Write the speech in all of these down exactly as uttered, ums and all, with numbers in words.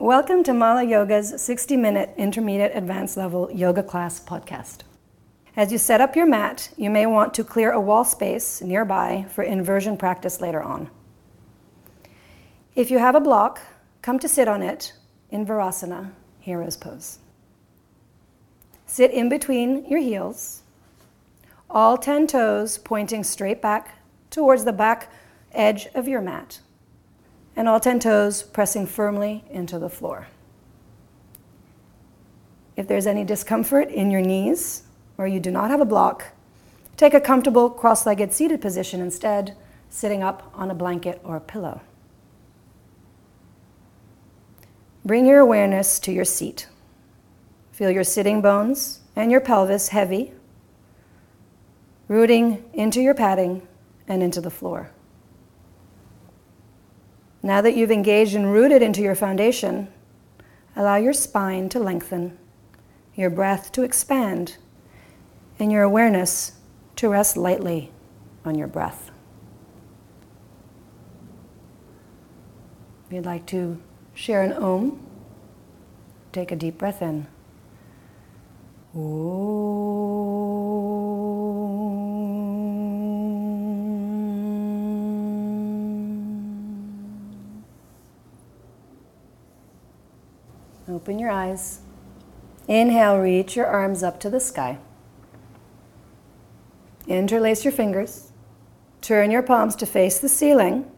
Welcome to Mala Yoga's sixty minute Intermediate Advanced Level Yoga Class podcast. As you set up your mat, you may want to clear a wall space nearby for inversion practice later on. If you have a block, come to sit on it in Virasana, Hero's Pose. Sit in between your heels, all ten toes pointing straight back towards the back edge of your mat, and all ten toes pressing firmly into the floor. If there's any discomfort in your knees, or you do not have a block, take a comfortable cross-legged seated position instead, sitting up on a blanket or a pillow. Bring your awareness to your seat. Feel your sitting bones and your pelvis heavy, rooting into your padding and into the floor. Now that you've engaged and rooted into your foundation, allow your spine to lengthen, your breath to expand, and your awareness to rest lightly on your breath. If you'd like to share an Om, take a deep breath in. Open your eyes. Inhale, reach your arms up to the sky. Interlace your fingers. Turn your palms to face the ceiling.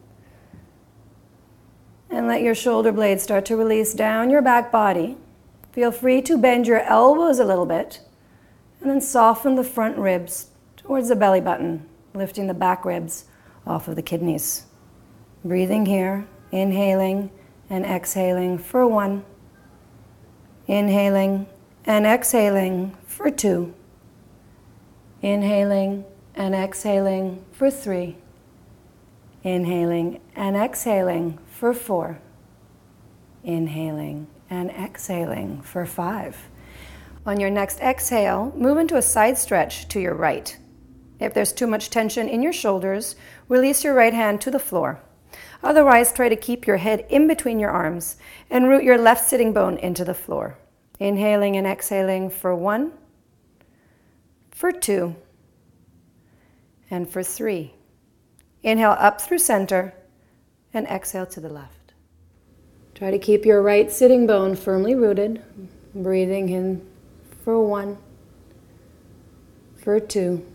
And let your shoulder blades start to release down your back body. Feel free to bend your elbows a little bit. And then soften the front ribs towards the belly button, lifting the back ribs off of the kidneys. Breathing here, inhaling and exhaling for one. Inhaling and exhaling for two. Inhaling and exhaling for three. Inhaling and exhaling for four. Inhaling and exhaling for five. On your next exhale, move into a side stretch to your right. If there's too much tension in your shoulders, release your right hand to the floor. Otherwise, try to keep your head in between your arms and root your left sitting bone into the floor. Inhaling and exhaling for one, for two, and for three. Inhale up through center and exhale to the left. Try to keep your right sitting bone firmly rooted. Breathing in for one, for two,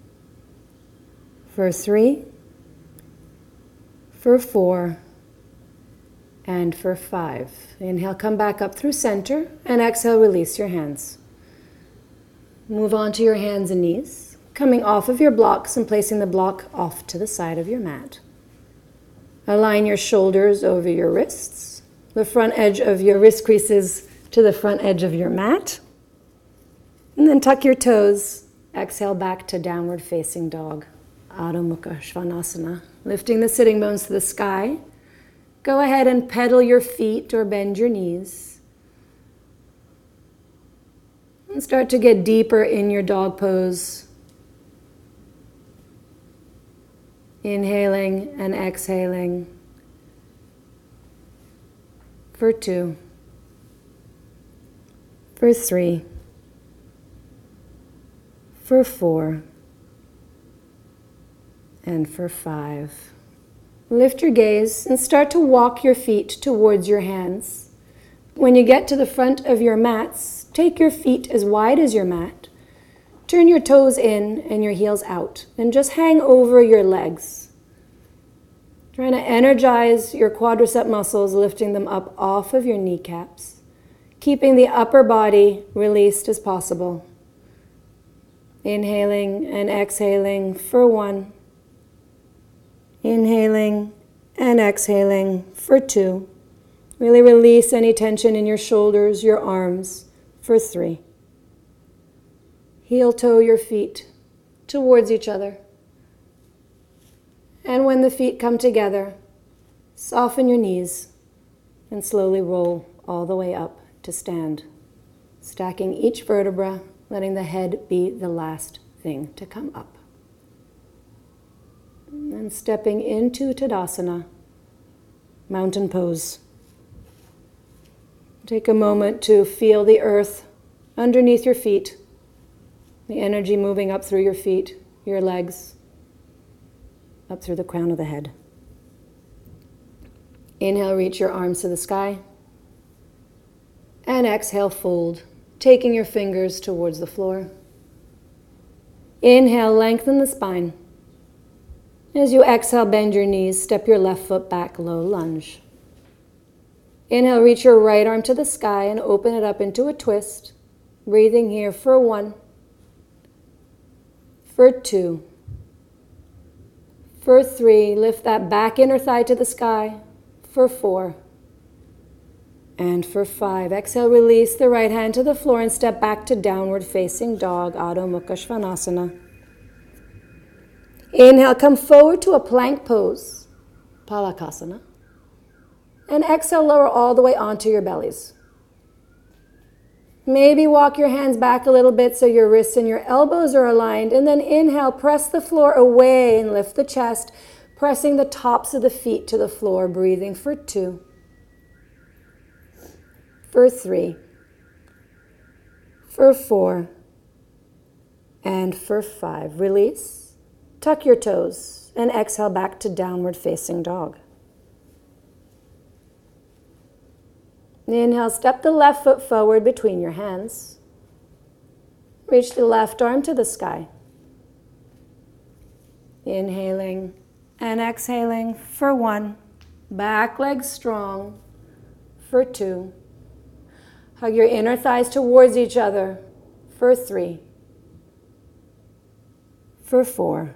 for three, for four, and for five. Inhale, come back up through center, and exhale, release your hands. Move on to your hands and knees, coming off of your blocks and placing the block off to the side of your mat. Align your shoulders over your wrists, the front edge of your wrist creases to the front edge of your mat, and then tuck your toes. Exhale back to downward facing dog, Adho Mukha Svanasana, lifting the sitting bones to the sky. Go ahead and pedal your feet or bend your knees. And start to get deeper in your dog pose. Inhaling and exhaling for two, for three, for four, and for five. Lift your gaze and start to walk your feet towards your hands. When you get to the front of your mats, take your feet as wide as your mat. Turn your toes in and your heels out, and just hang over your legs. Trying to energize your quadricep muscles, lifting them up off of your kneecaps, keeping the upper body released as possible. Inhaling and exhaling for one. Inhaling and exhaling for two. Really release any tension in your shoulders, your arms, for three. Heel toe your feet towards each other. And when the feet come together, soften your knees and slowly roll all the way up to stand. Stacking each vertebra, letting the head be the last thing to come up. And stepping into Tadasana, mountain pose. Take a moment to feel the earth underneath your feet, the energy moving up through your feet, your legs, up through the crown of the head. Inhale, reach your arms to the sky. And exhale, fold, taking your fingers towards the floor. Inhale, lengthen the spine. As you exhale, bend your knees, step your left foot back, low lunge. Inhale, reach your right arm to the sky and open it up into a twist. Breathing here for one, for two, for three. Lift that back inner thigh to the sky, for four, and for five. Exhale, release the right hand to the floor and step back to downward facing dog, Adho Mukha Svanasana. Inhale, come forward to a plank pose, Palakasana. And exhale, lower all the way onto your bellies. Maybe walk your hands back a little bit so your wrists and your elbows are aligned. And then inhale, press the floor away and lift the chest, pressing the tops of the feet to the floor, breathing for two, for three, for four, and for five. Release, tuck your toes, and exhale back to downward facing dog. Inhale, step the left foot forward between your hands. Reach the left arm to the sky. Inhaling and exhaling for one. Back leg strong for two. Hug your inner thighs towards each other for three, for four,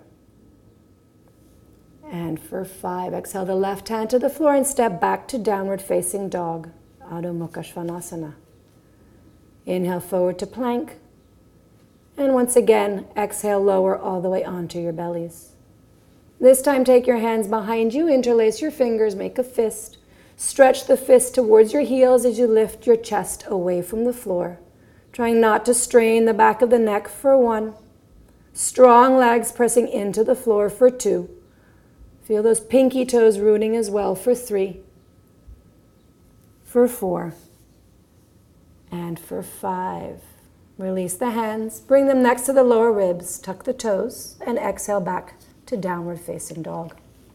and for five. Exhale the left hand to the floor and step back to downward facing dog, Adho Mukha Svanasana. Inhale forward to plank. And once again, exhale, lower all the way onto your bellies. This time, take your hands behind you, interlace your fingers, make a fist. Stretch the fist towards your heels as you lift your chest away from the floor, trying not to strain the back of the neck for one. Strong legs pressing into the floor for two. Feel those pinky toes rooting as well for three, for four, and for five. Release the hands, bring them next to the lower ribs, tuck the toes, and exhale back to downward facing dog.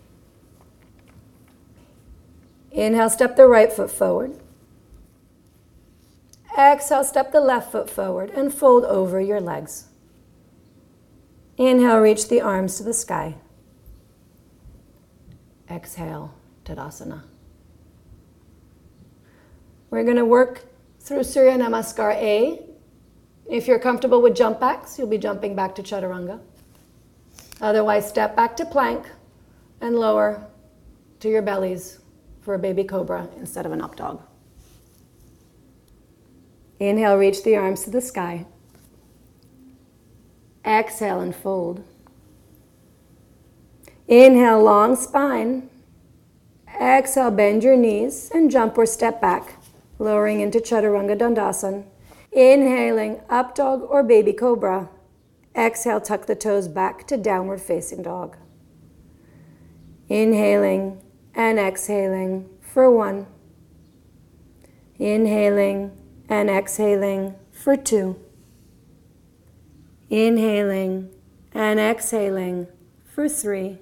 Inhale, step the right foot forward. Exhale, step the left foot forward and fold over your legs. Inhale, reach the arms to the sky. Exhale, Tadasana. We're going to work through Surya Namaskar A. If you're comfortable with jump backs, you'll be jumping back to Chaturanga. Otherwise, step back to plank and lower to your bellies for a baby cobra instead of an up dog. Inhale, reach the arms to the sky. Exhale and fold. Inhale, long spine. Exhale, bend your knees and jump or step back, lowering into Chaturanga Dandasana. Inhaling, up dog or baby cobra. Exhale, tuck the toes back to downward facing dog. Inhaling and exhaling for one. Inhaling and exhaling for two. Inhaling and exhaling for three.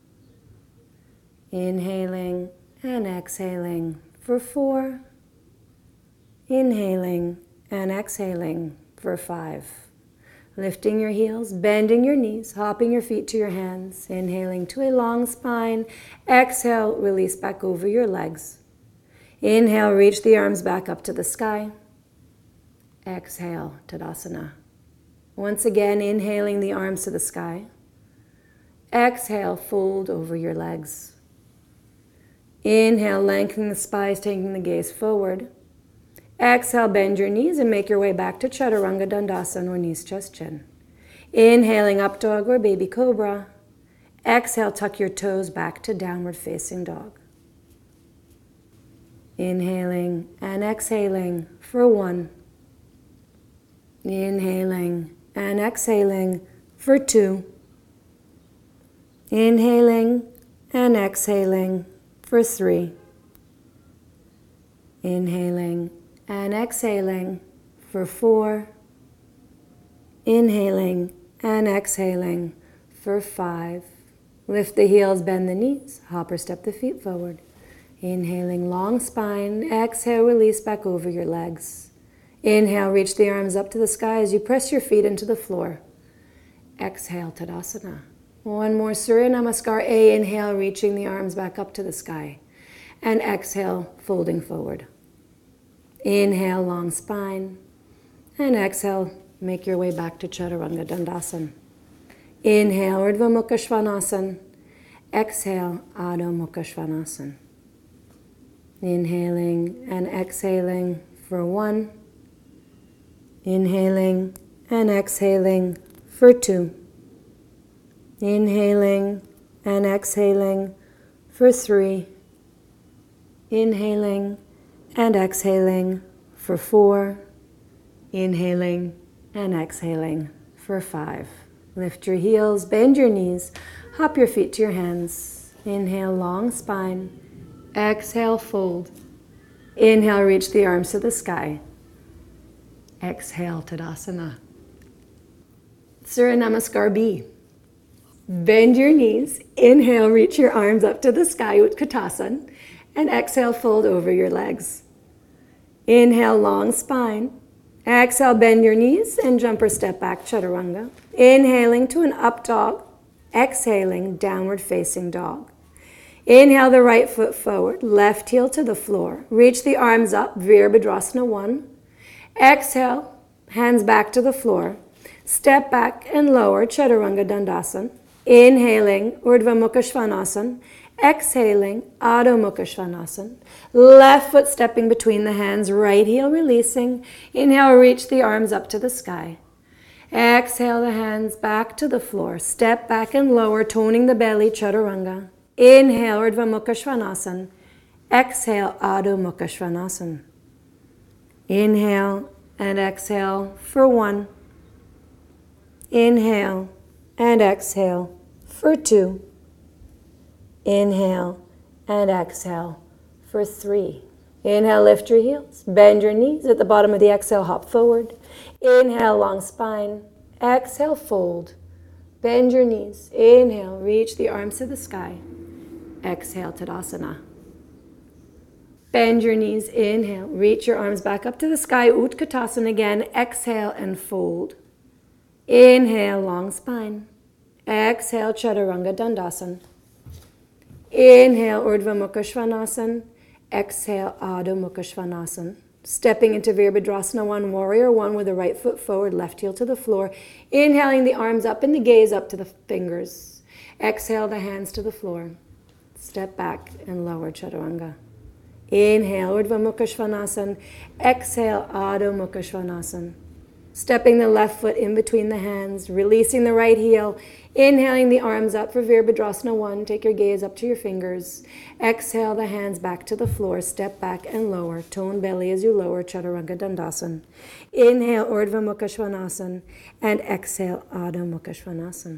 Inhaling and exhaling for four. Inhaling and exhaling for five. Lifting your heels, bending your knees, hopping your feet to your hands. Inhaling to a long spine. Exhale, release back over your legs. Inhale, reach the arms back up to the sky. Exhale, Tadasana. Once again, inhaling the arms to the sky. Exhale, fold over your legs. Inhale, lengthen the spine, taking the gaze forward. Exhale, bend your knees and make your way back to Chaturanga Dandasana or knees, chest, chin. Inhaling, up dog or baby cobra. Exhale, tuck your toes back to downward facing dog. Inhaling and exhaling for one. Inhaling and exhaling for two. Inhaling and exhaling for three. Inhaling and exhaling for four. Inhaling and exhaling for five. Lift the heels, bend the knees, hop or step the feet forward. Inhaling, long spine. Exhale, release back over your legs. Inhale, reach the arms up to the sky as you press your feet into the floor. Exhale, Tadasana. One more, Surya Namaskar A. Inhale, reaching the arms back up to the sky. And exhale, folding forward. Inhale, long spine. And exhale, make your way back to Chaturanga Dandasana. Inhale, Urdhva Mukha Svanasana. Exhale, Adho Mukha Svanasana. Inhaling and exhaling for one. Inhaling and exhaling for two. Inhaling and exhaling for three. Inhaling and exhaling for four. Inhaling and exhaling for five. Lift your heels, bend your knees, hop your feet to your hands. Inhale, long spine. Exhale, fold. Inhale, reach the arms to the sky. Exhale, Tadasana. Surya Namaskar B. Bend your knees. Inhale, reach your arms up to the sky, Utkatasana. And exhale, fold over your legs. Inhale, long spine. Exhale, bend your knees and jump or step back, Chaturanga. Inhaling to an up dog. Exhaling, downward facing dog. Inhale the right foot forward, left heel to the floor. Reach the arms up, Virabhadrasana one. Exhale, hands back to the floor. Step back and lower, Chaturanga Dandasana. Inhaling, Urdhva Mukha Svanasana. Exhaling, Adho Mukha Svanasana. Left foot stepping between the hands, right heel releasing. Inhale, reach the arms up to the sky. Exhale the hands back to the floor. Step back and lower, toning the belly, Chaturanga. Inhale, Urdhva Mukha Svanasana. Exhale, Adho Mukha Svanasana. Inhale and exhale for one. Inhale and exhale for two. Inhale and exhale for three. Inhale, lift your heels, bend your knees. At the bottom of the exhale, hop forward. Inhale, long spine. Exhale, fold. Bend your knees. Inhale, reach the arms to the sky. Exhale, Tadasana. Bend your knees. Inhale, reach your arms back up to the sky. Utkatasana again. Exhale and fold. Inhale, long spine. Exhale, Chaturanga Dandasana. Inhale, Urdhva Mukha Svanasana. Exhale, Adho Mukha Svanasana. Stepping into Virabhadrasana one, warrior one with the right foot forward, left heel to the floor. Inhaling the arms up and the gaze up to the fingers. Exhale the hands to the floor. Step back and lower, Chaturanga. Inhale, Urdhva Mukha Svanasana. Exhale, Adho Mukha Svanasana. Stepping the left foot in between the hands, releasing the right heel. Inhaling the arms up for Virabhadrasana one. Take your gaze up to your fingers. Exhale the hands back to the floor. Step back and lower. Tone belly as you lower, Chaturanga Dandasana. Inhale, Urdhva Mukha Svanasana. And exhale, Adho Mukha Svanasana.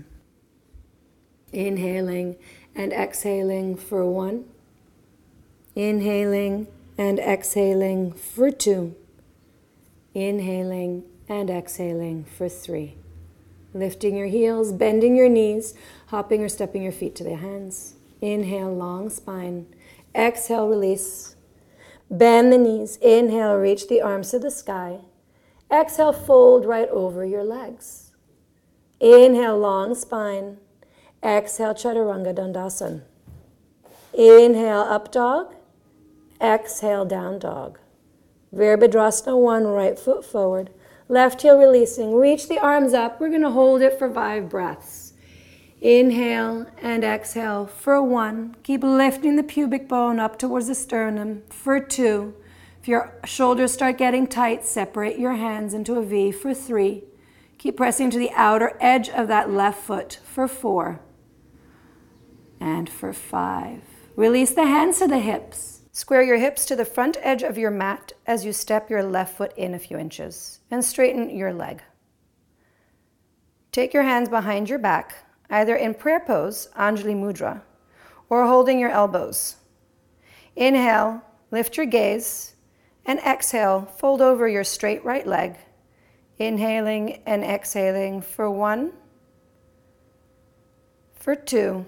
Inhaling and exhaling for one. Inhaling and exhaling for two. Inhaling and exhaling for three. Lifting your heels, bending your knees, hopping or stepping your feet to the hands. Inhale, long spine. Exhale, release. Bend the knees. Inhale, reach the arms to the sky. Exhale, fold right over your legs. Inhale, long spine. Exhale, Chaturanga Dandasana. Inhale, up dog. Exhale, down dog. Virabhadrasana one, right foot forward. Left heel releasing. Reach the arms up. We're going to hold it for five breaths. Inhale and exhale for one. Keep lifting the pubic bone up towards the sternum for two. If your shoulders start getting tight, separate your hands into a V for three. Keep pressing to the outer edge of that left foot for four. And for five. Release the hands to the hips. Square your hips to the front edge of your mat as you step your left foot in a few inches and straighten your leg. Take your hands behind your back, either in prayer pose, Anjali Mudra, or holding your elbows. Inhale, lift your gaze And exhale, fold over your straight right leg. Inhaling and exhaling for one, for two,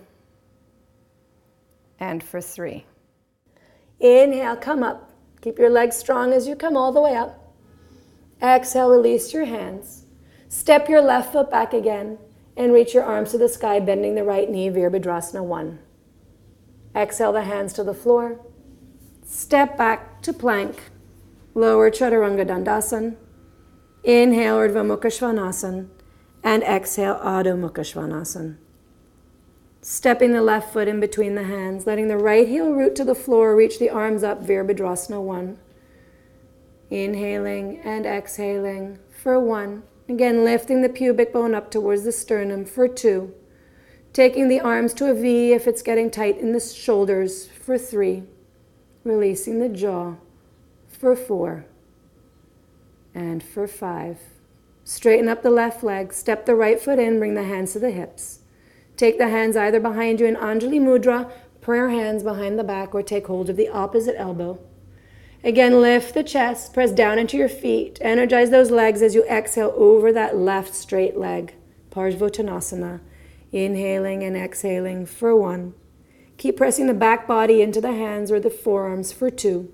and for three. Inhale, come up. Keep your legs strong as you come all the way up. Exhale, release your hands. Step your left foot back again and reach your arms to the sky, bending the right knee, Virabhadrasana one. Exhale the hands to the floor. Step back to plank. Lower Chaturanga Dandasana. Inhale Urdhva Mukha Svanasana. And exhale Adho Mukha Svanasana. Stepping the left foot in between the hands, letting the right heel root to the floor, reach the arms up, Virabhadrasana one. Inhaling and exhaling for one. Again, lifting the pubic bone up towards the sternum for two. Taking the arms to a V if it's getting tight in the shoulders for three. Releasing the jaw for four. And for five. Straighten up the left leg, step the right foot in, bring the hands to the hips. Take the hands either behind you in Anjali Mudra, prayer hands behind the back, or take hold of the opposite elbow. Again, lift the chest, press down into your feet. Energize those legs as you exhale over that left straight leg. Parsvottanasana. Inhaling and exhaling for one. Keep pressing the back body into the hands or the forearms for two.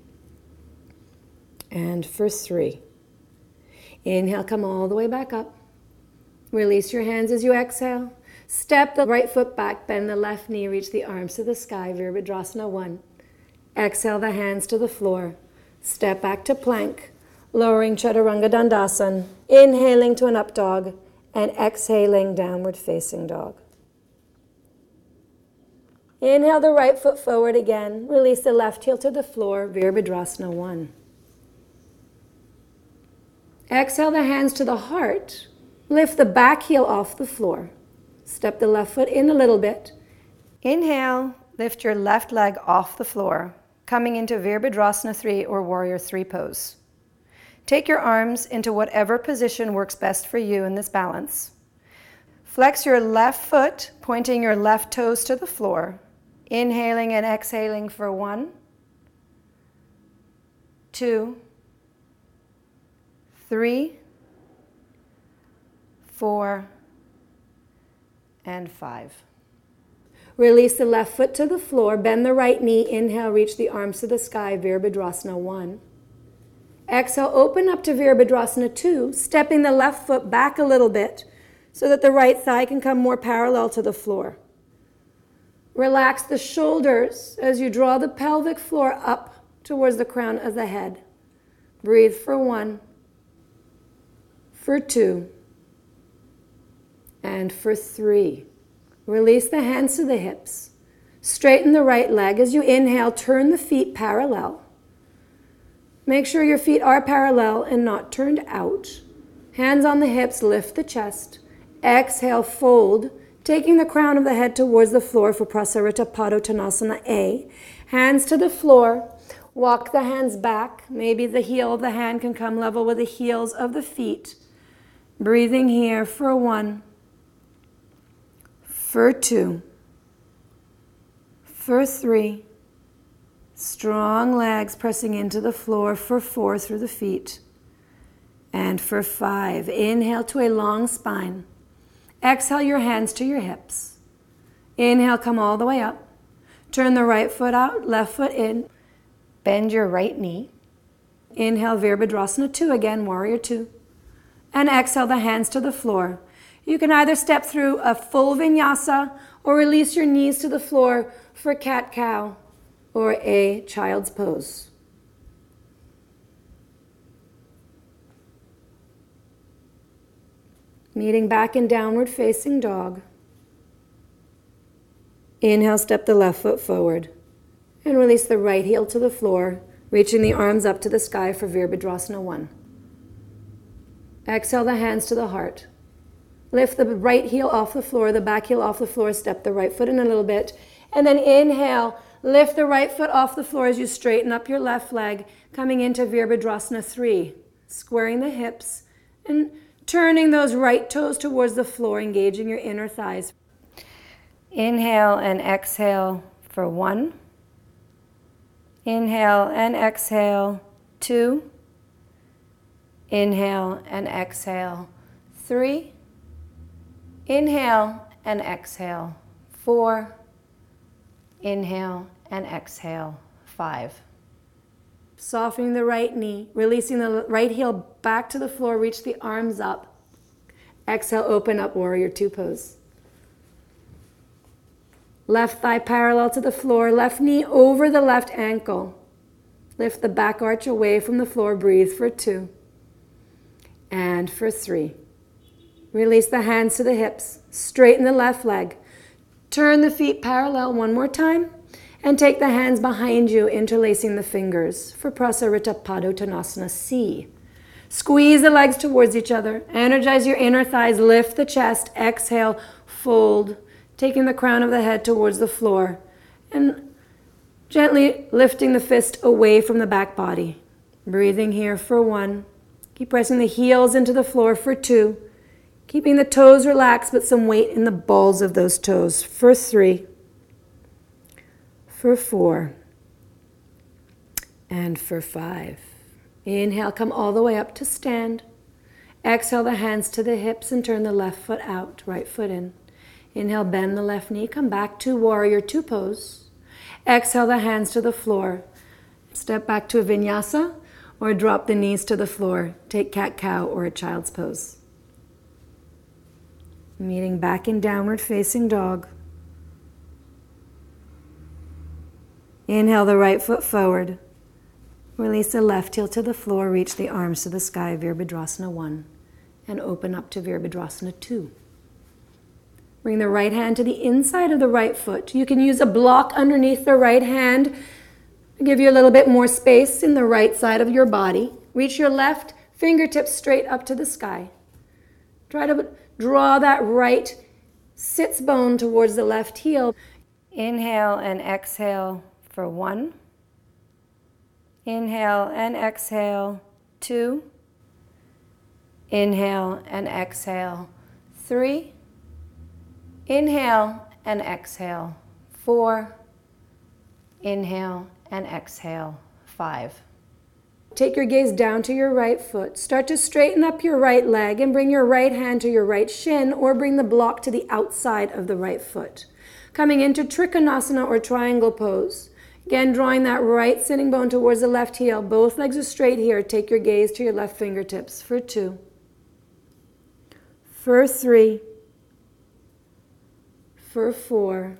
And for three. Inhale, come all the way back up. Release your hands as you exhale. Step the right foot back, bend the left knee, reach the arms to the sky, Virabhadrasana one. Exhale the hands to the floor. Step back to plank, lowering Chaturanga Dandasana, inhaling to an up dog, and exhaling downward facing dog. Inhale the right foot forward again. Release the left heel to the floor, Virabhadrasana one. Exhale the hands to the heart. Lift the back heel off the floor. Step the left foot in a little bit. Inhale, lift your left leg off the floor, coming into Virabhadrasana three or Warrior three pose. Take your arms into whatever position works best for you in this balance. Flex your left foot, pointing your left toes to the floor. Inhaling and exhaling for one, two, three, four, and five. Release the left foot to the floor, bend the right knee, inhale, reach the arms to the sky, Virabhadrasana one. Exhale, open up to Virabhadrasana two, stepping the left foot back a little bit so that the right thigh can come more parallel to the floor. Relax the shoulders as you draw the pelvic floor up towards the crown of the head. Breathe for one, for two, and for three. Release the hands to the hips. Straighten the right leg. As you inhale, turn the feet parallel. Make sure your feet are parallel and not turned out. Hands on the hips, lift the chest. Exhale, fold, taking the crown of the head towards the floor for Prasarita Padottanasana A. Hands to the floor. Walk the hands back. Maybe the heel of the hand can come level with the heels of the feet. Breathing here for one, for two, for three. Strong legs pressing into the floor for four through the feet. And for five. Inhale to a long spine. Exhale your hands to your hips. Inhale, come all the way up. Turn the right foot out, left foot in. Bend your right knee. Inhale, Virabhadrasana two again, Warrior two. And exhale the hands to the floor. You can either step through a full vinyasa or release your knees to the floor for cat-cow or a child's pose. Meeting back in downward facing dog. Inhale, step the left foot forward and release the right heel to the floor, reaching the arms up to the sky for Virabhadrasana one. Exhale the hands to the heart. Lift the right heel off the floor, the back heel off the floor, step the right foot in a little bit, and then inhale, lift the right foot off the floor as you straighten up your left leg, coming into Virabhadrasana three, squaring the hips and turning those right toes towards the floor, engaging your inner thighs. Inhale and exhale for one. Inhale and exhale two. Inhale and exhale, three. Inhale and exhale, four. Inhale and exhale, five. Softening the right knee, releasing the right heel back to the floor, reach the arms up. Exhale, open up, warrior two pose. Left thigh parallel to the floor, left knee over the left ankle. Lift the back arch away from the floor, breathe for two. And for three. Release the hands to the hips, straighten the left leg. Turn the feet parallel one more time, and take the hands behind you, interlacing the fingers for Prasarita Padottanasana C. Squeeze the legs towards each other, energize your inner thighs, lift the chest, exhale, fold, taking the crown of the head towards the floor, and gently lifting the fist away from the back body. Breathing here for one. Keep pressing the heels into the floor for two. Keeping the toes relaxed, but some weight in the balls of those toes for three. For four. And for five. Inhale, come all the way up to stand. Exhale the hands to the hips and turn the left foot out, right foot in. Inhale, bend the left knee, come back to warrior two pose. Exhale the hands to the floor. Step back to a vinyasa or drop the knees to the floor. Take cat-cow or a child's pose. Meeting back in downward facing dog. Inhale the right foot forward. Release the left heel to the floor, reach the arms to the sky, Virabhadrasana one, and open up to Virabhadrasana two. Bring the right hand to the inside of the right foot. You can use a block underneath the right hand to give you a little bit more space in the right side of your body. Reach your left fingertips straight up to the sky. Try to draw that right sits bone towards the left heel. Inhale and exhale for one. Inhale and exhale, two. Inhale and exhale, three. Inhale and exhale, four. Inhale and exhale, five. Take your gaze down to your right foot. Start to straighten up your right leg and bring your right hand to your right shin, or bring the block to the outside of the right foot. Coming into Trikonasana or triangle pose. Again, drawing that right sitting bone towards the left heel. Both legs are straight here. Take your gaze to your left fingertips for two. For three. For four.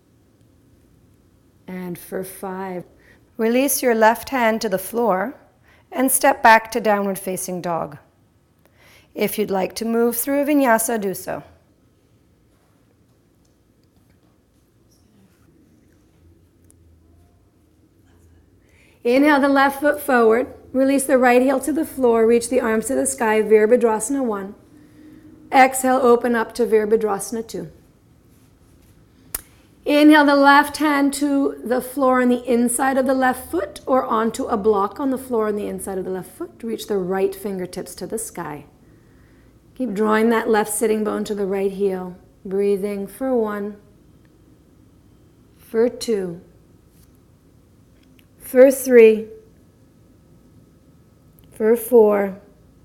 And for five. Release your left hand to the floor and step back to downward facing dog. If you'd like to move through a vinyasa, do so. Inhale the left foot forward. Release the right heel to the floor. Reach the arms to the sky, Virabhadrasana one. Exhale, open up to Virabhadrasana two. Inhale the left hand to the floor on the inside of the left foot, or onto a block on the floor on the inside of the left foot. Reach the right fingertips to the sky. Keep drawing that left sitting bone to the right heel. Breathing for one. For two. For three. For four.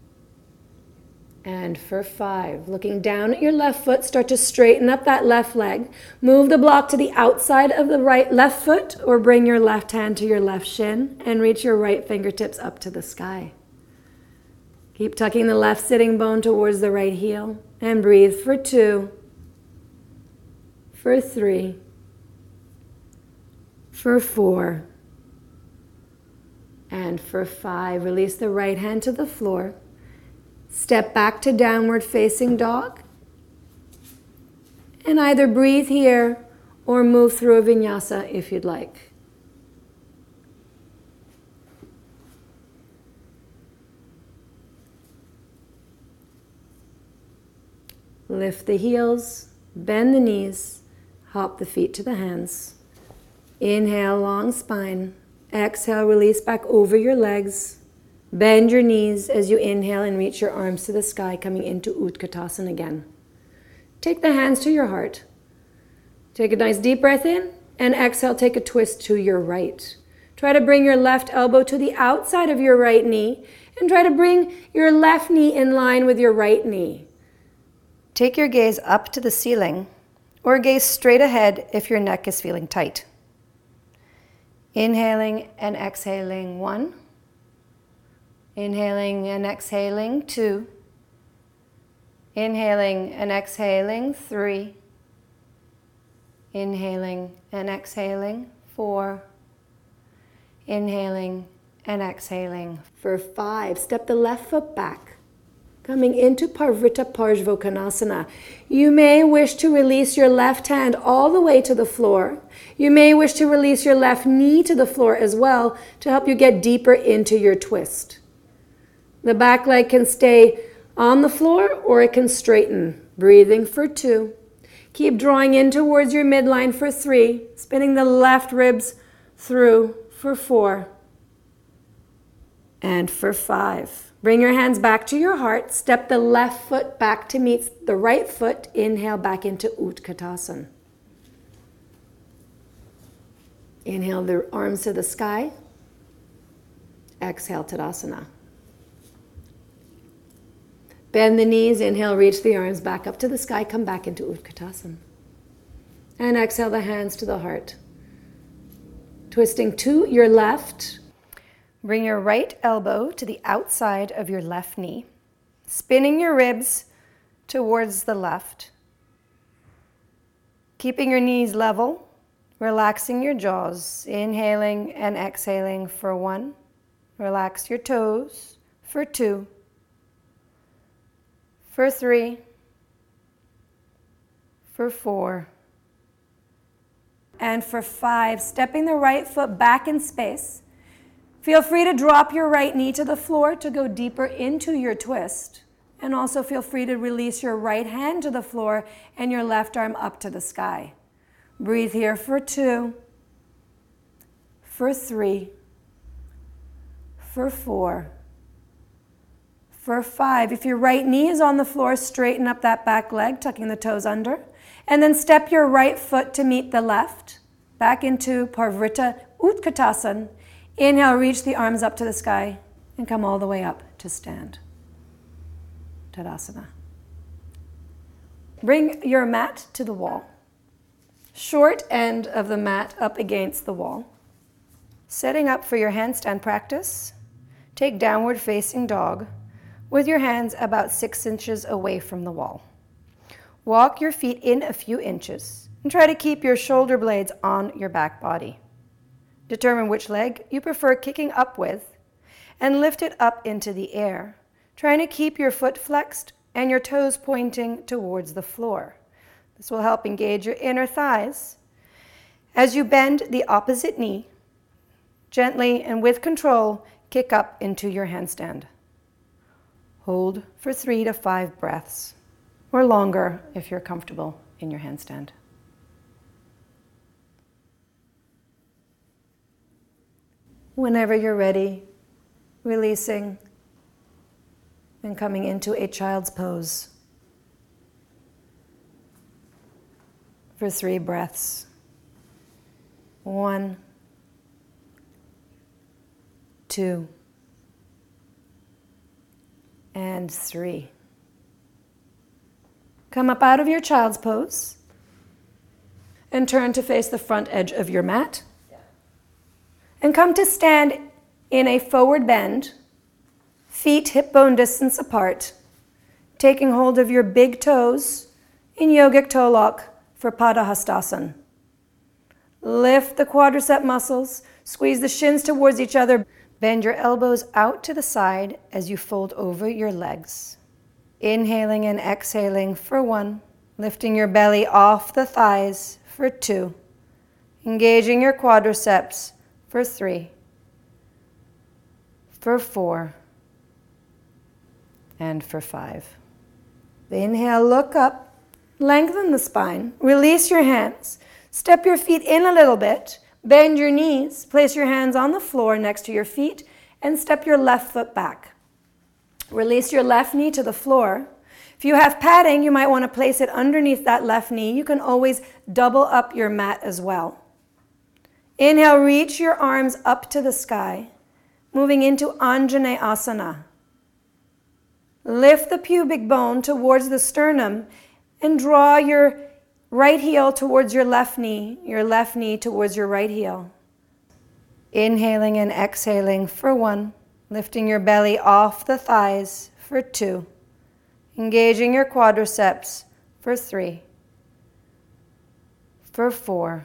And for five. Looking down at your left foot, start to straighten up that left leg. Move the block to the outside of the right left foot, or bring your left hand to your left shin and reach your right fingertips up to the sky. Keep tucking the left sitting bone towards the right heel and breathe for two. For three. For four. And for five. Release the right hand to the floor. Step back to downward facing dog. And either breathe here or move through a vinyasa if you'd like. Lift the heels, bend the knees, hop the feet to the hands. Inhale, long spine. Exhale, release back over your legs. Bend your knees as you inhale and reach your arms to the sky, coming into Utkatasana again. Take the hands to your heart. Take a nice deep breath in, and exhale, take a twist to your right. Try to bring your left elbow to the outside of your right knee and try to bring your left knee in line with your right knee. Take your gaze up to the ceiling or gaze straight ahead if your neck is feeling tight. Inhaling and exhaling, one. Inhaling and exhaling, two. Inhaling and exhaling, three. Inhaling and exhaling, four. Inhaling and exhaling for five. Step the left foot back, coming into Parivrtta Parsvakonasana. You may wish to release your left hand all the way to the floor. You may wish to release your left knee to the floor as well to help you get deeper into your twist. The back leg can stay on the floor or it can straighten. Breathing for two. Keep drawing in towards your midline for three. Spinning the left ribs through for four. And for five. Bring your hands back to your heart. Step the left foot back to meet the right foot. Inhale back into Utkatasana. Inhale the arms to the sky. Exhale Tadasana. Bend the knees. Inhale, reach the arms back up to the sky. Come back into Utkatasana. And exhale the hands to the heart. Twisting to your left. Bring your right elbow to the outside of your left knee. Spinning your ribs towards the left. Keeping your knees level. Relaxing your jaws. Inhaling and exhaling for one. Relax your toes for two. For three. For four. And for five, stepping the right foot back in space. Feel free to drop your right knee to the floor to go deeper into your twist. And also feel free to release your right hand to the floor and your left arm up to the sky. Breathe here for two. For three. For four. For five. If your right knee is on the floor, straighten up that back leg, tucking the toes under. And then step your right foot to meet the left. Back into Parivrtta Utkatasana. Inhale, reach the arms up to the sky and come all the way up to stand. Tadasana. Bring your mat to the wall. Short end of the mat up against the wall. Setting up for your handstand practice, take downward facing dog with your hands about six inches away from the wall. Walk your feet in a few inches and try to keep your shoulder blades on your back body. Determine which leg you prefer kicking up with and lift it up into the air, trying to keep your foot flexed and your toes pointing towards the floor. This will help engage your inner thighs. As you bend the opposite knee, gently and with control, kick up into your handstand. Hold for three to five breaths, or longer if you're comfortable in your handstand. Whenever you're ready, releasing and coming into a child's pose for three breaths. One, two, and three. Come up out of your child's pose and turn to face the front edge of your mat. And come to stand in a forward bend, feet hip bone distance apart, taking hold of your big toes in yogic toe lock for Padahastasana. Lift the quadricep muscles, squeeze the shins towards each other, bend your elbows out to the side as you fold over your legs. Inhaling and exhaling for one, lifting your belly off the thighs for two, engaging your quadriceps for three, for four, and for five. Inhale, look up, lengthen the spine, release your hands, step your feet in a little bit, bend your knees, place your hands on the floor next to your feet, and step your left foot back. Release your left knee to the floor. If you have padding, you might want to place it underneath that left knee. You can always double up your mat as well. Inhale, reach your arms up to the sky, moving into Anjaneyasana. Lift the pubic bone towards the sternum and draw your right heel towards your left knee, your left knee towards your right heel. Inhaling and exhaling for one, lifting your belly off the thighs for two, engaging your quadriceps for three, for four,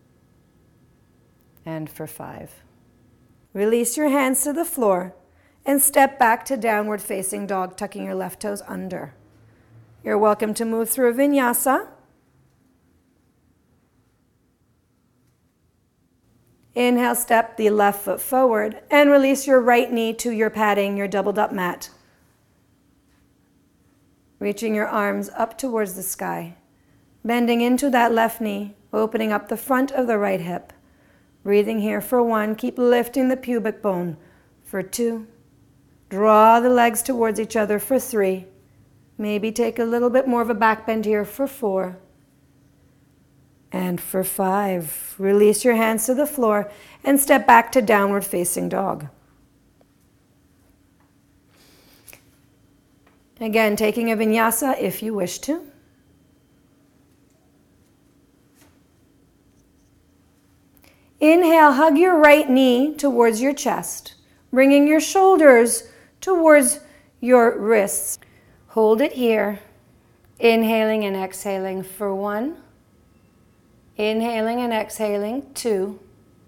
and for five. Release your hands to the floor and step back to downward facing dog, tucking your left toes under. You're welcome to move through a vinyasa. Inhale, step the left foot forward and release your right knee to your padding, your doubled up mat. Reaching your arms up towards the sky, bending into that left knee, opening up the front of the right hip. Breathing here for one, keep lifting the pubic bone for two. Draw the legs towards each other for three. Maybe take a little bit more of a back bend here for four. And for five. Release your hands to the floor and step back to downward facing dog. Again, taking a vinyasa if you wish to. Inhale, hug your right knee towards your chest, bringing your shoulders towards your wrists. Hold it here. Inhaling and exhaling for one. Inhaling and exhaling, two.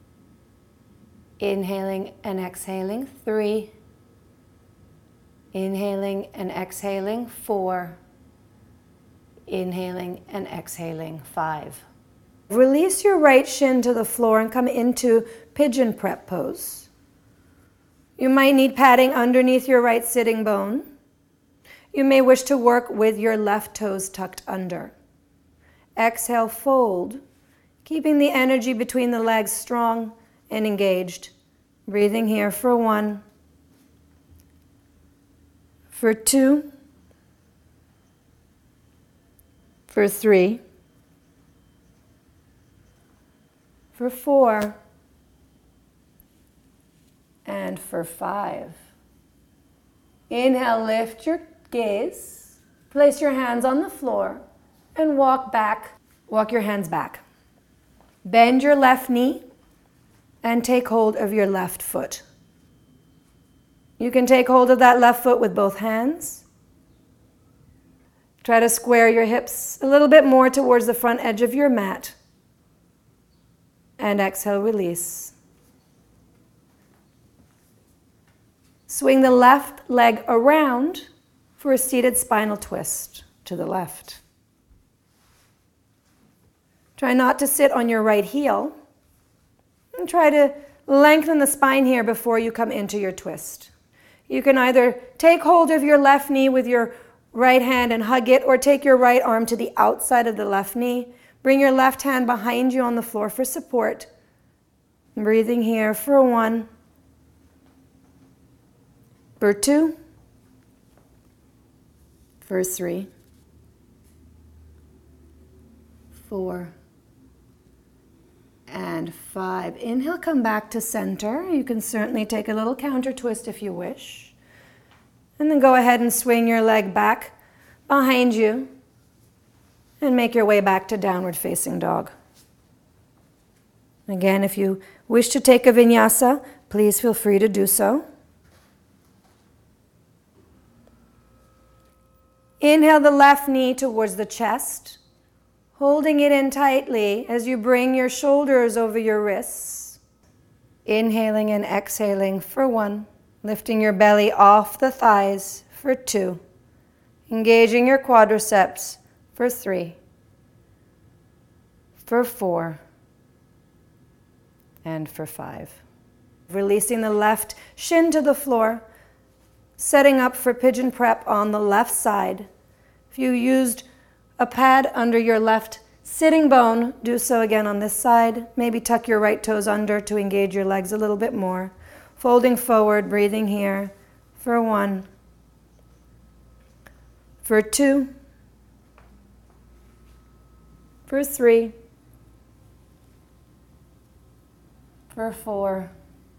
Inhaling and exhaling, three. Inhaling and exhaling, four. Inhaling and exhaling, five. Release your right shin to the floor and come into pigeon prep pose. You might need padding underneath your right sitting bone. You may wish to work with your left toes tucked under. Exhale, fold, keeping the energy between the legs strong and engaged. Breathing here for one, for two, for three, for four, and for five. Inhale, lift your gaze, place your hands on the floor, and walk back, walk your hands back. Bend your left knee and take hold of your left foot. You can take hold of that left foot with both hands. Try to square your hips a little bit more towards the front edge of your mat. And exhale, release. Swing the left leg around for a seated spinal twist to the left. Try not to sit on your right heel. And try to lengthen the spine here before you come into your twist. You can either take hold of your left knee with your right hand and hug it, or take your right arm to the outside of the left knee. Bring your left hand behind you on the floor for support. Breathing here for one, for two, for three, four, and five. Inhale, come back to center. You can certainly take a little counter twist if you wish. And then go ahead and swing your leg back behind you and make your way back to downward facing dog. Again, if you wish to take a vinyasa, please feel free to do so. Inhale the left knee towards the chest, holding it in tightly as you bring your shoulders over your wrists. Inhaling and exhaling for one, lifting your belly off the thighs for two, engaging your quadriceps for three, for four, and for five. Releasing the left shin to the floor, setting up for pigeon prep on the left side. If you used a pad under your left sitting bone, do so again on this side. Maybe tuck your right toes under to engage your legs a little bit more. Folding forward, breathing here for one, for two, for three, for four,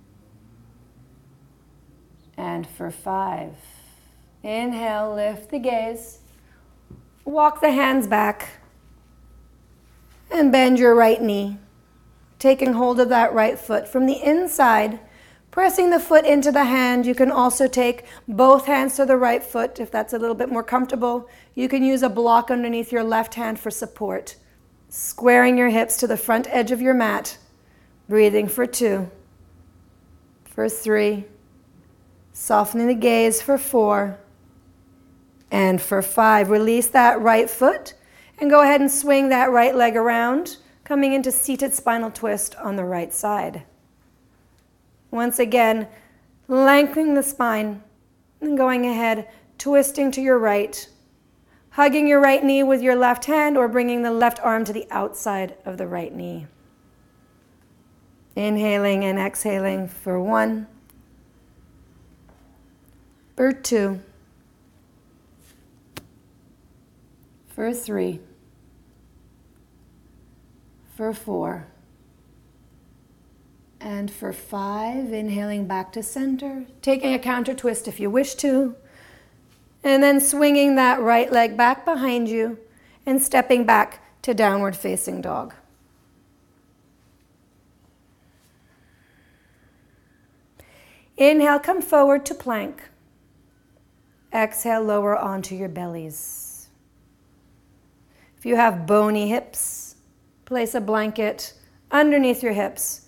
and for five. Inhale, lift the gaze. Walk the hands back and bend your right knee, taking hold of that right foot from the inside, pressing the foot into the hand. You can also take both hands to the right foot if that's a little bit more comfortable. You can use a block underneath your left hand for support. Squaring your hips to the front edge of your mat, breathing for two, for three, softening the gaze for four, and for five. Release that right foot and go ahead and swing that right leg around, coming into seated spinal twist on the right side. Once again, lengthening the spine and going ahead, twisting to your right, hugging your right knee with your left hand or bringing the left arm to the outside of the right knee. Inhaling and exhaling for one, for two, for three, for four, and for five. Inhaling back to center, taking a counter twist if you wish to, and then swinging that right leg back behind you and stepping back to downward facing dog. Inhale, come forward to plank. Exhale, lower onto your bellies. If you have bony hips, place a blanket underneath your hips.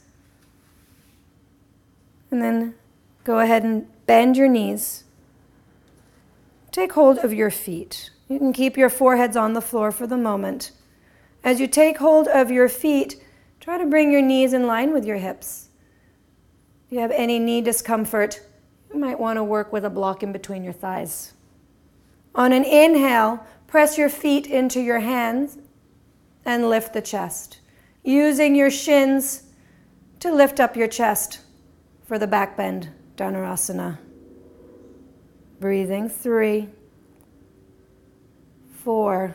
And then go ahead and bend your knees. Take hold of your feet. You can keep your foreheads on the floor for the moment. As you take hold of your feet, try to bring your knees in line with your hips. If you have any knee discomfort, you might want to work with a block in between your thighs. On an inhale, press your feet into your hands and lift the chest, using your shins to lift up your chest for the back bend, Dhanurasana. Breathing three, four,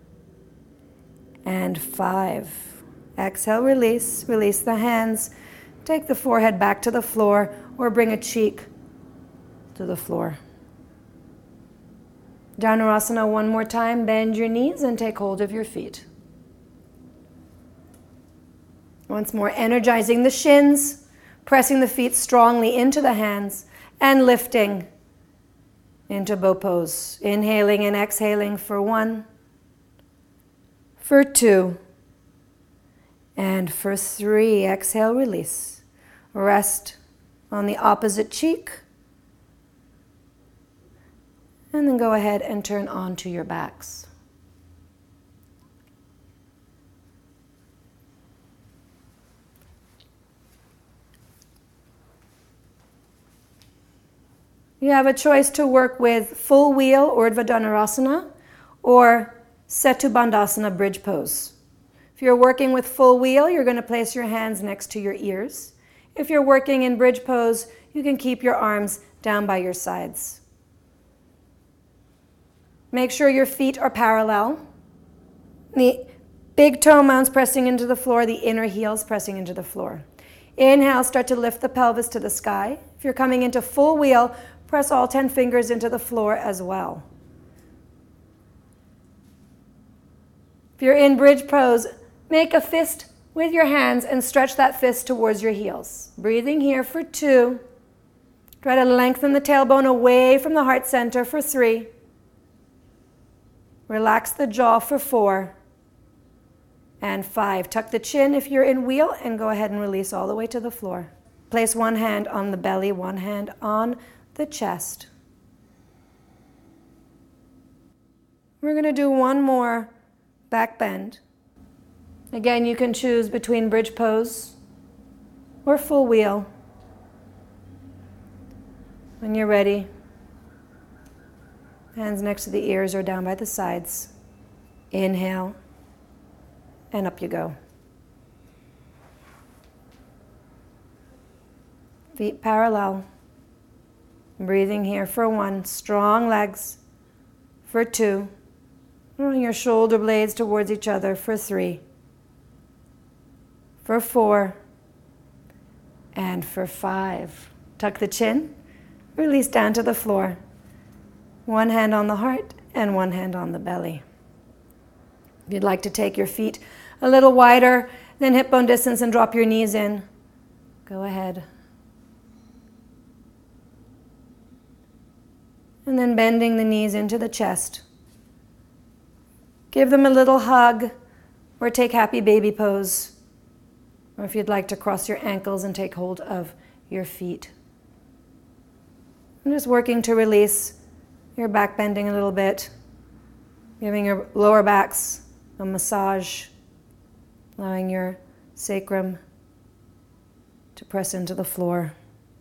and five. Exhale, release. Release the hands. Take the forehead back to the floor or bring a cheek to the floor. Dhanurasana one more time. Bend your knees and take hold of your feet. Once more, energizing the shins, pressing the feet strongly into the hands, and lifting into bow pose. Inhaling and exhaling for one, for two, and for three. Exhale, release. Rest on the opposite cheek. And then go ahead and turn onto your backs. You have a choice to work with full wheel, Urdhva Dhanurasana, or Setu Bandhasana, bridge pose. If you're working with full wheel, you're going to place your hands next to your ears. If you're working in bridge pose, you can keep your arms down by your sides. Make sure your feet are parallel. The big toe mounds pressing into the floor, the inner heels pressing into the floor. Inhale, start to lift the pelvis to the sky. If you're coming into full wheel, press all ten fingers into the floor as well. If you're in bridge pose, make a fist with your hands and stretch that fist towards your heels. Breathing here for two. Try to lengthen the tailbone away from the heart center for three. Relax the jaw for four. And five. Tuck the chin if you're in wheel and go ahead and release all the way to the floor. Place one hand on the belly, one hand on the chest. We're going to do one more back bend. Again, you can choose between bridge pose or full wheel. When you're ready, hands next to the ears or down by the sides. Inhale, and up you go. Feet parallel. Breathing here for one. Strong legs. For two. Drawing your shoulder blades towards each other for three. For four. And for five, tuck the chin, release down to the floor. One hand on the heart and one hand on the belly. If you'd like to take your feet a little wider than hip bone distance and drop your knees in, go ahead. And then bending the knees into the chest. Give them a little hug or take happy baby pose. Or if you'd like to cross your ankles and take hold of your feet. I'm just working to release your back bending a little bit. Giving your lower backs a massage. Allowing your sacrum to press into the floor.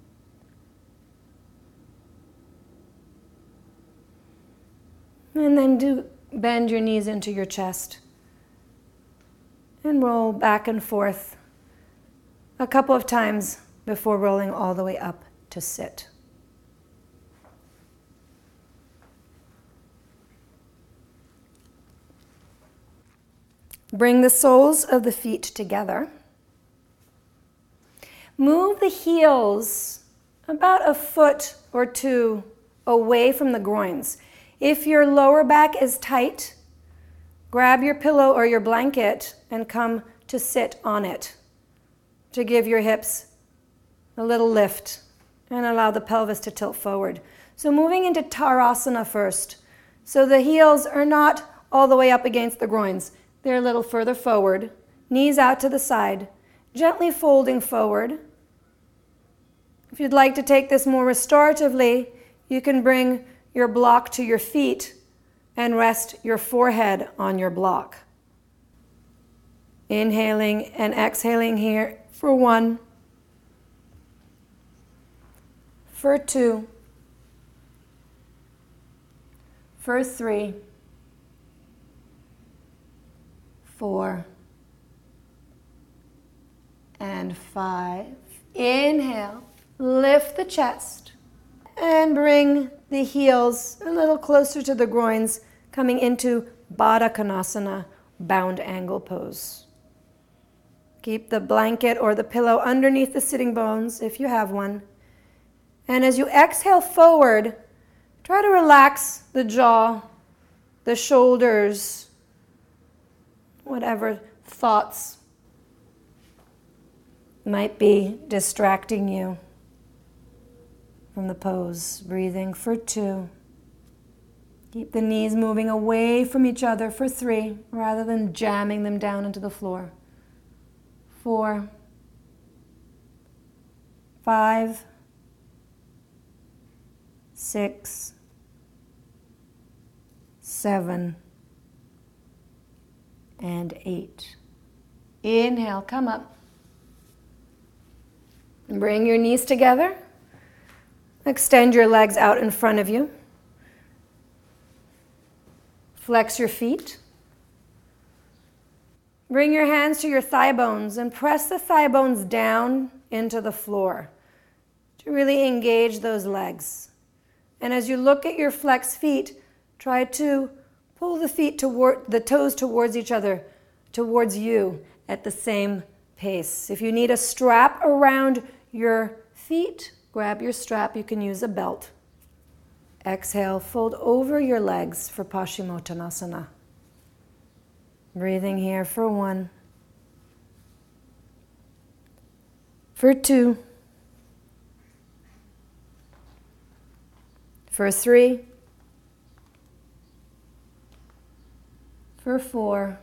And then do bend your knees into your chest. And roll back and forth a couple of times before rolling all the way up to sit. Bring the soles of the feet together. Move the heels about a foot or two away from the groins. If your lower back is tight, grab your pillow or your blanket and come to sit on it to give your hips a little lift and allow the pelvis to tilt forward. So moving into Tadasana first. So the heels are not all the way up against the groins. They're a little further forward. Knees out to the side. Gently folding forward. If you'd like to take this more restoratively, you can bring your block to your feet and rest your forehead on your block. Inhaling and exhaling here for one, for two, for three, four, and five. Inhale, lift the chest, and bring the heels a little closer to the groins, coming into Baddha Konasana, bound angle pose. Keep the blanket or the pillow underneath the sitting bones if you have one. And as you exhale forward, try to relax the jaw, the shoulders, whatever thoughts might be distracting you from the pose. Breathing for two. Keep the knees moving away from each other for three, rather than jamming them down into the floor. Four, five, six, seven, and eight. Inhale, come up. Bring your knees together. Extend your legs out in front of you. Flex your feet. Bring your hands to your thigh bones and press the thigh bones down into the floor to really engage those legs. And as you look at your flexed feet, try to pull the feet toward the toes towards each other, towards you at the same pace. If you need a strap around your feet, grab your strap. You can use a belt. Exhale, fold over your legs for Paschimottanasana. Breathing here for one, for two, for three, for four,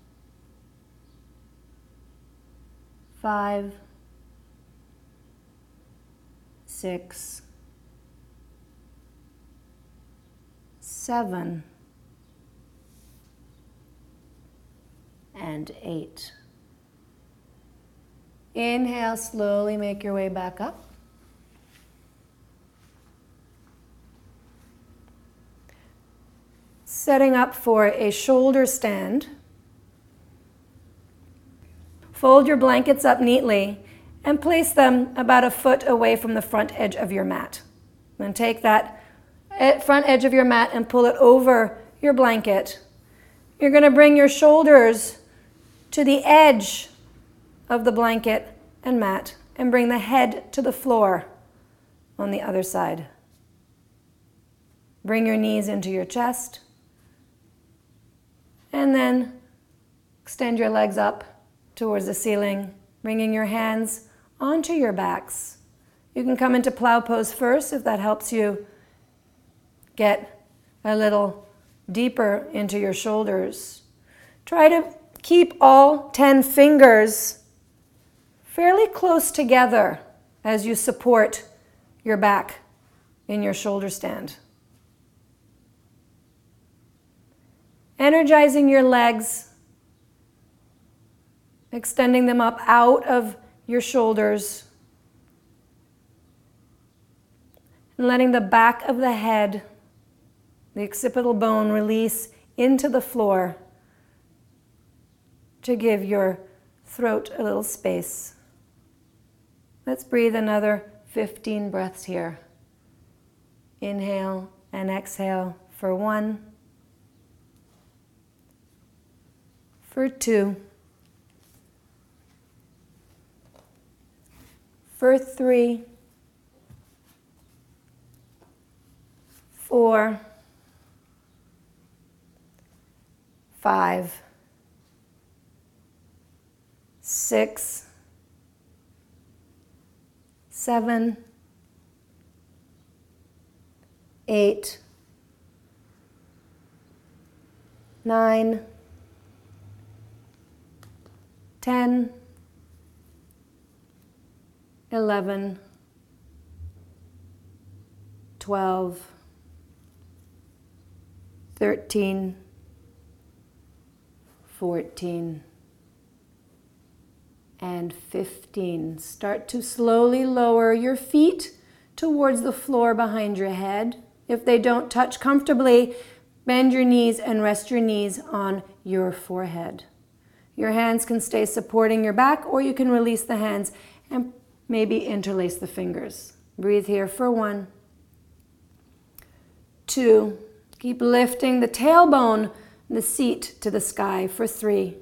five, six, seven, and eight. Inhale, slowly make your way back up. Setting up for a shoulder stand. Fold your blankets up neatly and place them about a foot away from the front edge of your mat. Then take that front edge of your mat and pull it over your blanket. You're going to bring your shoulders to the edge of the blanket and mat and bring the head to the floor on the other side. Bring your knees into your chest, and then extend your legs up towards the ceiling, bringing your hands onto your backs. You can come into plow pose first if that helps you get a little deeper into your shoulders. Try to keep all ten fingers fairly close together as you support your back in your shoulder stand. Energizing your legs, extending them up out of your shoulders, and letting the back of the head, the occipital bone, release into the floor to give your throat a little space. Let's breathe another fifteen breaths here. Inhale and exhale for one, for two, for three, four, five, six, seven, eight, nine, ten, eleven, twelve, thirteen, fourteen, and fifteen. Start to slowly lower your feet towards the floor behind your head. If they don't touch comfortably, bend your knees and rest your knees on your forehead. Your hands can stay supporting your back, or you can release the hands and maybe interlace the fingers. Breathe here for one, two, keep lifting the tailbone, the seat to the sky for three,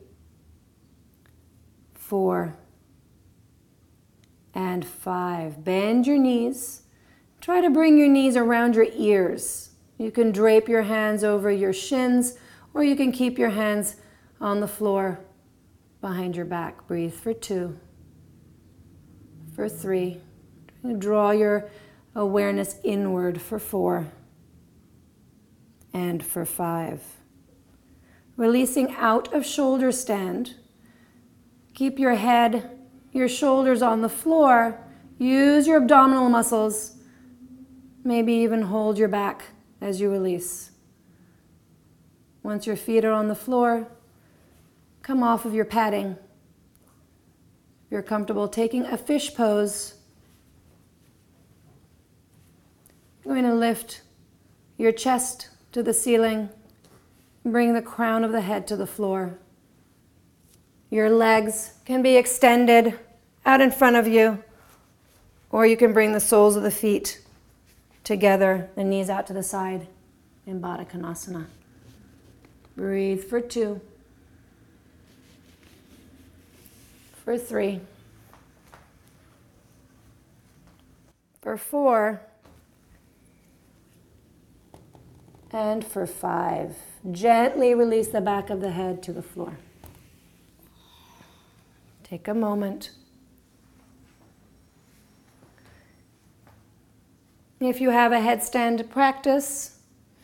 four, and five. Bend your knees. Try to bring your knees around your ears. You can drape your hands over your shins, or you can keep your hands on the floor behind your back. Breathe for two, for three. Draw your awareness inward for four, and for five. Releasing out of shoulder stand. Keep your head, your shoulders on the floor. Use your abdominal muscles. Maybe even hold your back as you release. Once your feet are on the floor, come off of your padding. If you're comfortable taking a fish pose, you're going to lift your chest to the ceiling. Bring the crown of the head to the floor. Your legs can be extended out in front of you, or you can bring the soles of the feet together, the knees out to the side in Baddha Konasana. Breathe for two, for three, for four, and for five. Gently release the back of the head to the floor. Take a moment. If you have a headstand practice,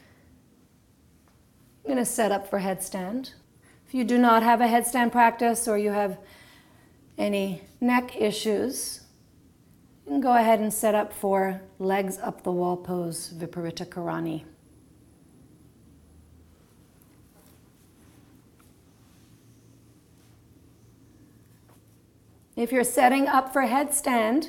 you're going to set up for headstand. If you do not have a headstand practice, or you have any neck issues, you can go ahead and set up for legs up the wall pose, Viparita Karani. If you're setting up for headstand,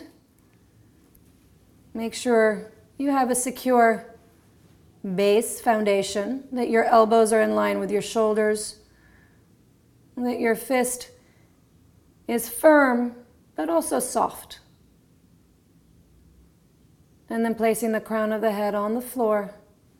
make sure you have a secure base foundation, that your elbows are in line with your shoulders, that your fist is firm but also soft. And then placing the crown of the head on the floor.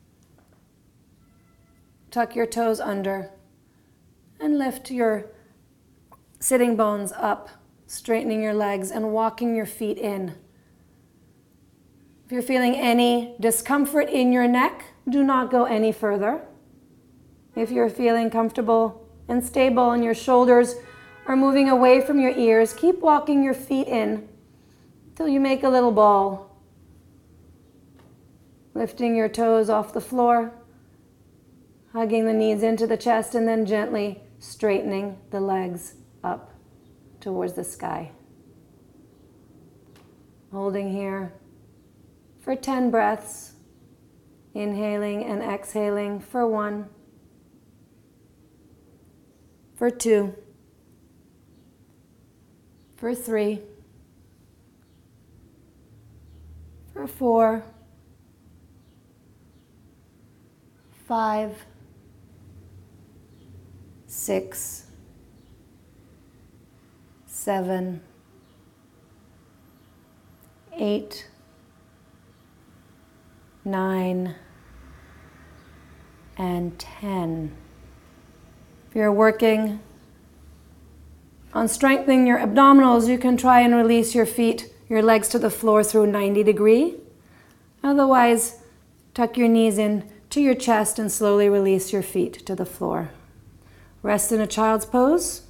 Tuck your toes under and lift your sitting bones up straightening your legs and walking your feet in. If you're feeling any discomfort in your neck, do not go any further. If you're feeling comfortable and stable and your shoulders are moving away from your ears, keep walking your feet in till you make a little ball. Lifting your toes off the floor, hugging the knees into the chest, and then gently straightening the legs up towards the sky. Holding here for ten breaths, inhaling and exhaling for one, for two, for three, for four, five, six, seven, eight, nine, and ten. If you're working on strengthening your abdominals, you can try and release your feet, your legs to the floor through ninety degree. Otherwise, tuck your knees in to your chest and slowly release your feet to the floor. Rest in a child's pose.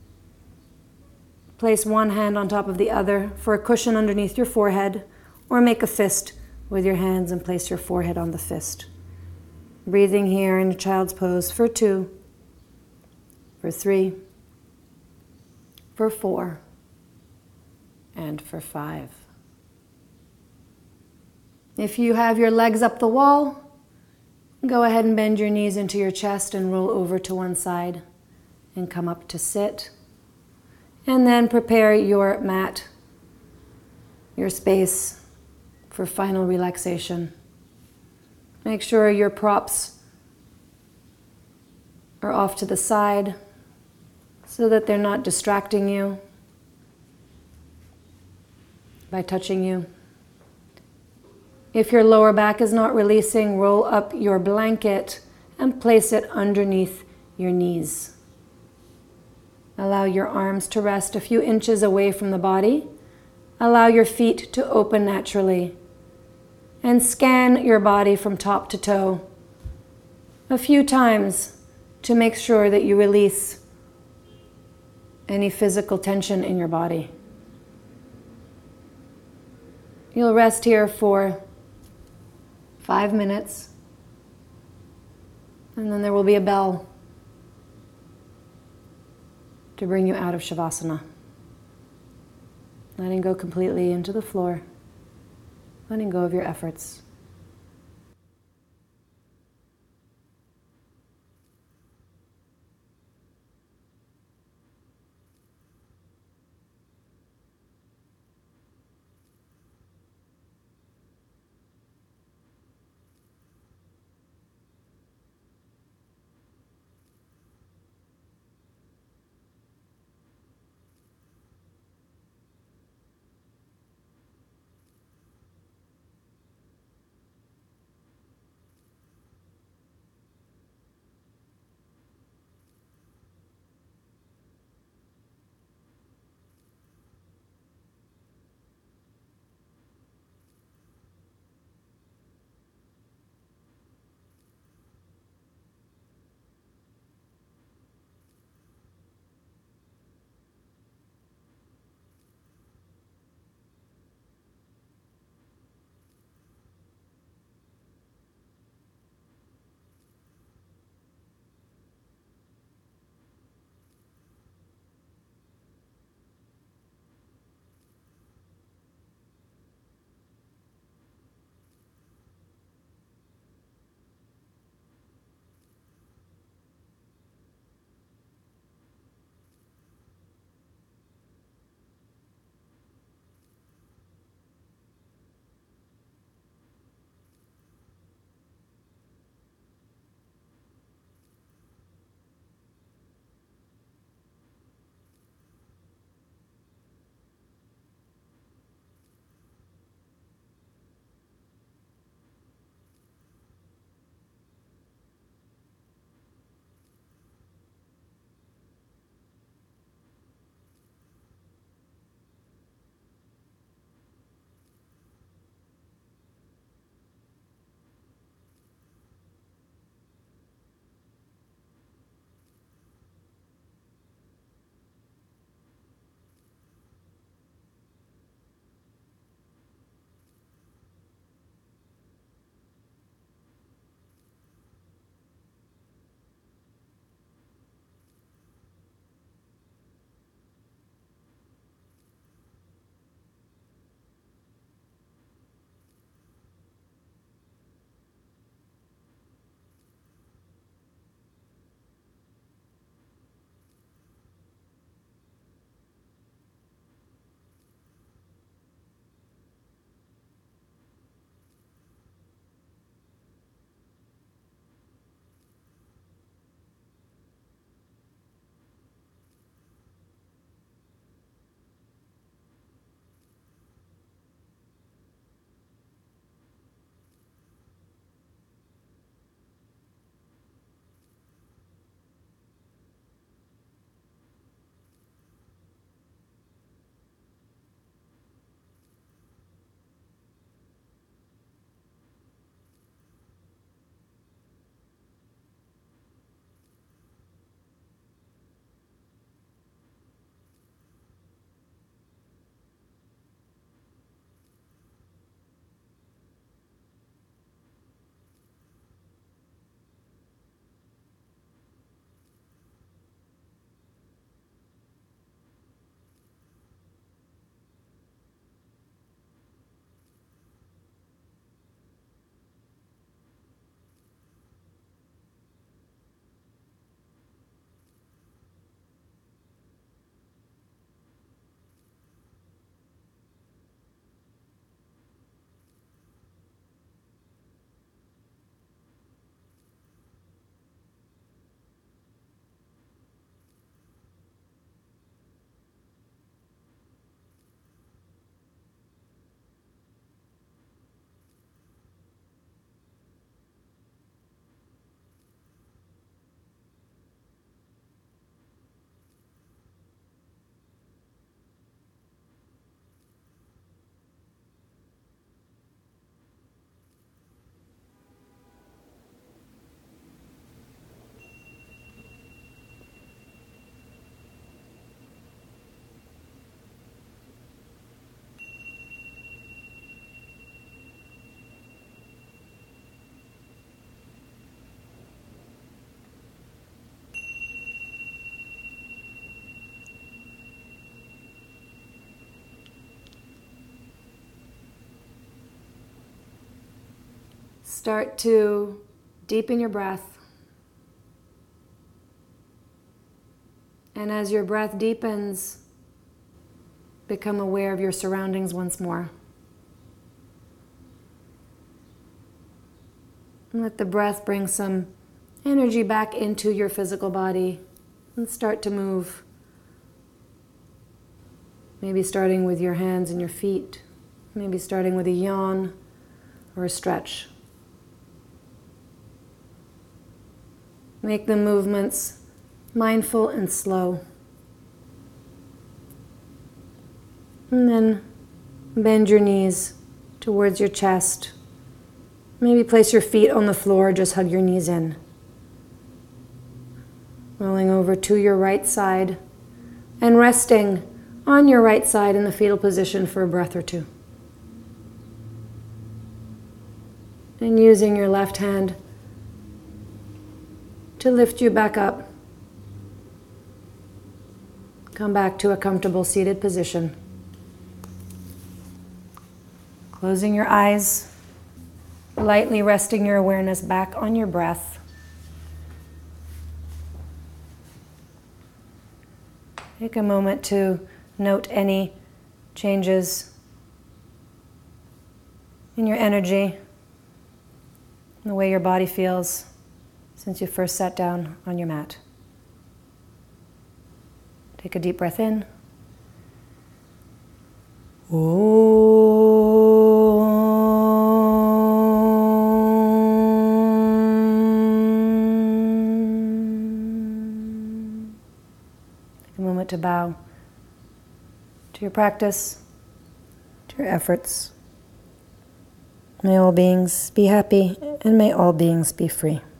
Place one hand on top of the other for a cushion underneath your forehead, or make a fist with your hands and place your forehead on the fist. Breathing here in a child's pose for two, for three, for four, and for five. If you have your legs up the wall, go ahead and bend your knees into your chest and roll over to one side and come up to sit. And then prepare your mat, your space for final relaxation. Make sure your props are off to the side so that they're not distracting you by touching you. If your lower back is not releasing, roll up your blanket and place it underneath your knees. Allow your arms to rest a few inches away from the body. Allow your feet to open naturally. And scan your body from top to toe a few times to make sure that you release any physical tension in your body. You'll rest here for five minutes, and then there will be a bell to bring you out of Shavasana. Letting go completely into the floor, letting go of your efforts. Start to deepen your breath. And as your breath deepens, become aware of your surroundings once more. And let the breath bring some energy back into your physical body and start to move. Maybe starting with your hands and your feet. Maybe starting with a yawn or a stretch. Make the movements mindful and slow. And then bend your knees towards your chest. Maybe place your feet on the floor, just hug your knees in. Rolling over to your right side and resting on your right side in the fetal position for a breath or two. And using your left hand to lift you back up. Come back to a comfortable seated position. Closing your eyes, lightly resting your awareness back on your breath. Take a moment to note any changes in your energy, in the way your body feels since you first sat down on your mat. Take a deep breath in. Om. Take a moment to bow to your practice, to your efforts. May all beings be happy, and may all beings be free.